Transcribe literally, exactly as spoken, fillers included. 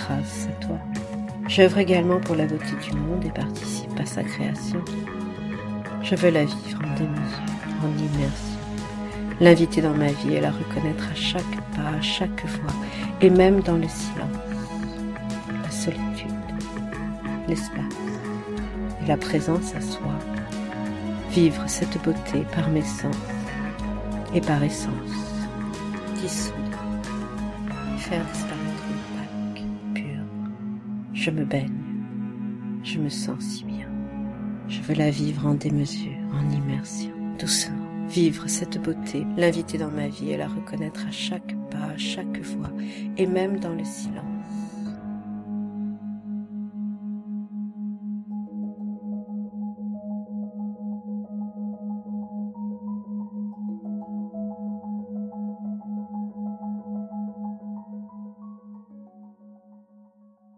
grâce à toi. J'œuvre également pour la beauté du monde et participe à sa création. Je veux la vivre en démesure, en immersion, l'inviter dans ma vie et la reconnaître à chaque pas, à chaque voix, et même dans le silence, la solitude, l'espace et la présence à soi. Vivre cette beauté par mes sens et par essence, dissoudre, faire disparaître le opaque, pur. Je me baigne, je me sens si bien. Je veux la vivre en démesure, en immersion, doucement. Vivre cette beauté, l'inviter dans ma vie et la reconnaître à chaque pas, à chaque voix, et même dans le silence.